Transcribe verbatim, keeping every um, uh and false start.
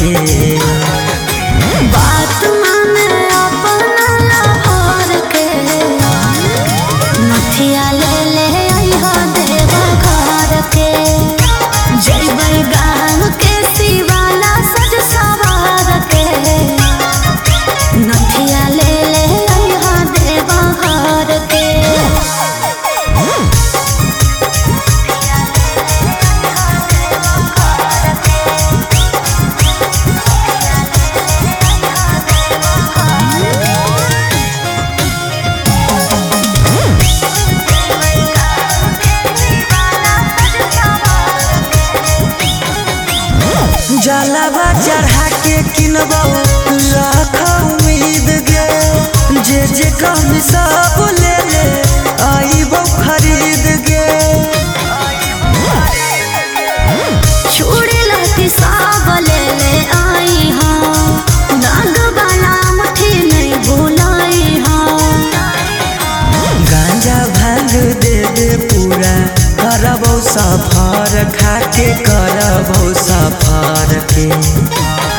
के बात माने अपना लाहौर के नथिया ले ले आइहा देवा घर के जइबै गाँव के शिवाला सज सवार के नथिया ले ले आइहा देवा घर के जलावा चढ़ा के किनबो रख उम्मीद गे जे जे कम सब ले ले आइबो खरीद गे चूड़ी लहठी सब ले ले आई हाँ नाग वाला मुट्ठी नहीं भुलाई हाँ गांजा भांग दे दे पूरा करबो सफर खा के करबो सफर के